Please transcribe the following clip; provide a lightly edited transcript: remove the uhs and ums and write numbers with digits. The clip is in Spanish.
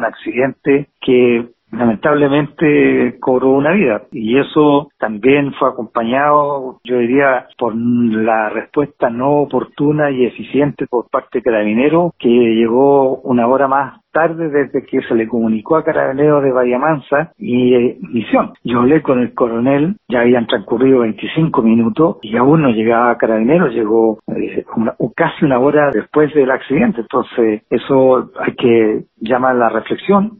un accidente que lamentablemente cobró una vida, y eso también fue acompañado, yo diría, por la respuesta no oportuna y eficiente por parte de Carabineros, que llegó una hora más tarde desde que se le comunicó a Carabineros de Bahía Mansa y Misión. Yo hablé con el coronel, ya habían transcurrido 25 minutos y aún no llegaba Carabineros, llegó casi una hora después del accidente. Entonces eso hay que llamar a la reflexión.